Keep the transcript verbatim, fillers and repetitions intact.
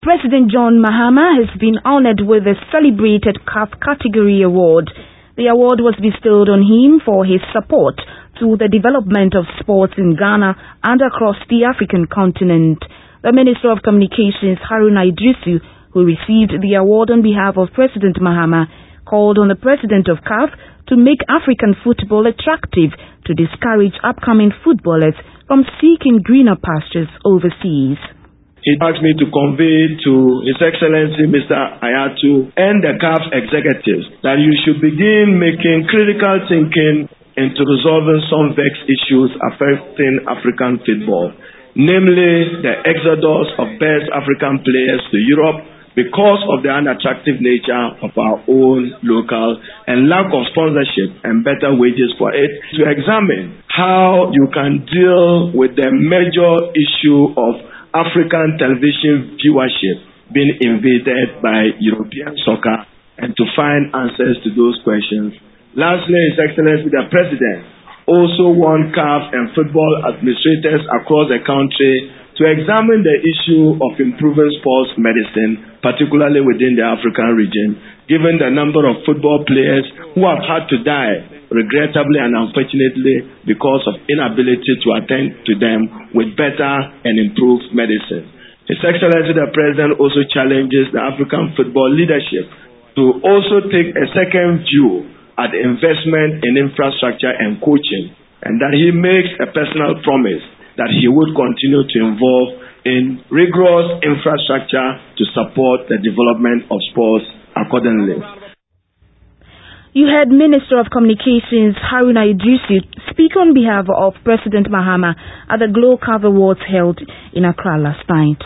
President John Mahama has been honored with the celebrated C A F Category Award. The award was bestowed on him for his support to the development of sports in Ghana and across the African continent. The Minister of Communications, Haruna Iddrisu, who received the award on behalf of President Mahama, called on the President of C A F to make African football attractive to discourage upcoming footballers from seeking greener pastures overseas. He asked me to convey to His Excellency Mister Ayatu and the C A F executives that you should begin making critical thinking into resolving some vexed issues affecting African football, namely the exodus of best African players to Europe because of the unattractive nature of our own local and lack of sponsorship and better wages for it, to examine how you can deal with the major issue of African television viewership being invaded by European soccer and to find answers to those questions. Lastly, His Excellency the President also want C A F and football administrators across the country to examine the issue of improving sports medicine, particularly within the African region, given the number of football players who have had to die, regrettably and unfortunately, because of inability to attend to them with better and improved medicine. His Excellency the President also challenges the African football leadership to also take a second view at the investment in infrastructure and coaching, and that he makes a personal promise that he would continue to involve in rigorous infrastructure to support the development of sports accordingly. You heard Minister of Communications Haruna Iddrisu speak on behalf of President Mahama at the Glow C A F Awards held in Accra last night.